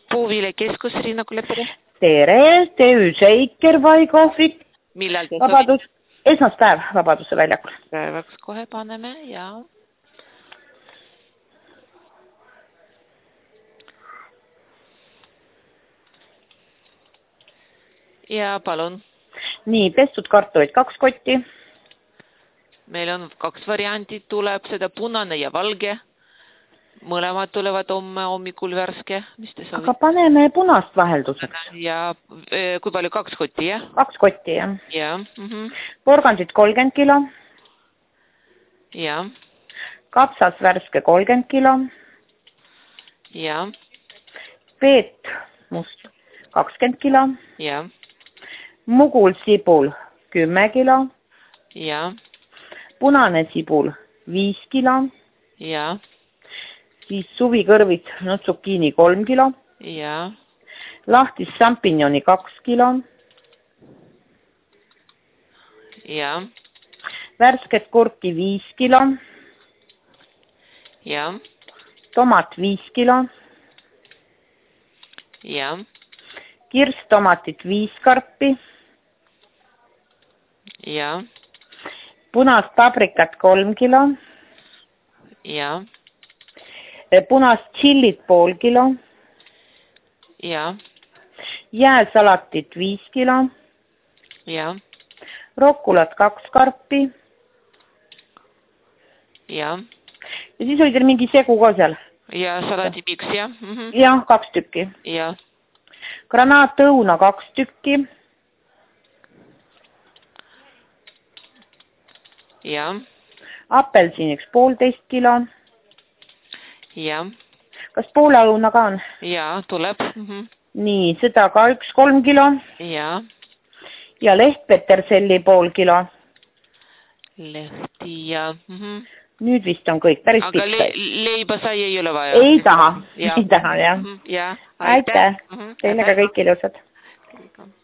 Puuviilekeskus Rinnakulepere. Tere, TÜ Šeiker vai kohvik. Millal te Vabadus, esmaspäev Vabaduse väljakul. Päevaks kohe paneme ja... Ja palun. Nii, pestud kartuid 2 kotti. Meil on 2 varianti, tuleb seda punane ja valge. Mõlemad tulevad homme hommikul värske. Mis te soovite? Aga paneme punast vahelduseks. Ja kui palju 2 kotti, jah? 2 kotti, jah. Ja. Porgandid 30 kilo. Ja. Kapsas värske 30 kilo. Ja. Peet must 20 kilo. Ja. Mugul sibul 10 kilo. Ja. Punane sibul 5 kilo. Ja. Siis suvikõrvid, zucchini 3 kilo. Ja. Lahtis šampinjoni 2 kilo. Ja. Värsket kurki 5 kilo. Ja. Tomat 5 kilo. Ja. Kirstomatit 5 karpi. Ja. Punast paprikat 3 kilo. Ja. Punast chillit pool kilo. Ja. Jääsalatit 5 kilo. Ja. Rokkulat 2 karpi. Ja. Ja siis oli teil mingi segu ka seal? Ja salatimiks, jah? Jah, 2 tükki. Ja. Granaatõuna 2 tükki. Ja. Apelsiniks 1,5 kilo. Ja. Kas poolaõuna ka on? Ja, tuleb. Nii, seda ka 3 kilo. Ja. Ja lehtpeterselli 0,5 kilo. Lehti ja... Nüüd vist on kõik päris Aga pikk. leiba sai ei ole vaja? Ei taha, jah. Ja. Aitäh. Teile ka kõik ilusad.